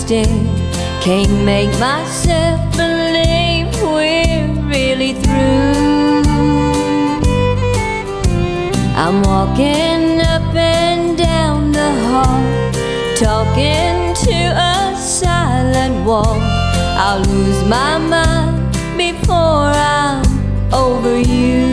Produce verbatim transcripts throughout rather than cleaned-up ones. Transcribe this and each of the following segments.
still can't make myself believe we're really through. I'm walking up and down the hall, talking to a silent wall. I'll lose my mind before I'm over you.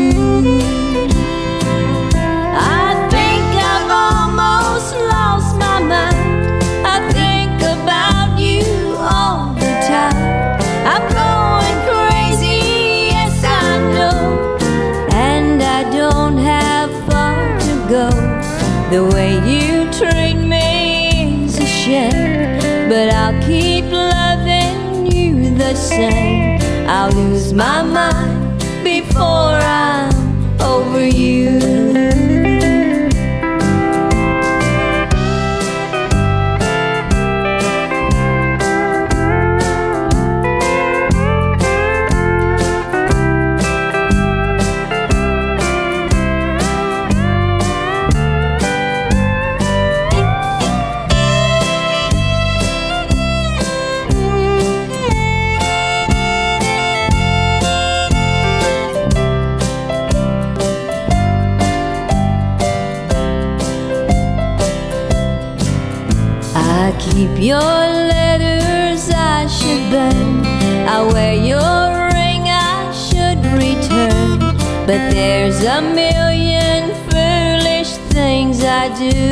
I think I've almost lost my mind. I think about you all the time. I'm going crazy, yes I know, and I don't have far to go. The way you treat me is a shame, but I'll keep loving you the same. I'll lose my mind before I'm over you. I keep your letters I should burn, I wear your ring I should return, but there's a million foolish things I do.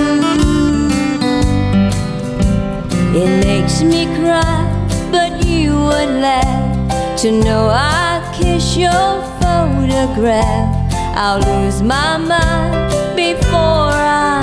It makes me cry, but you would laugh to know I kiss your photograph. I'll lose my mind before I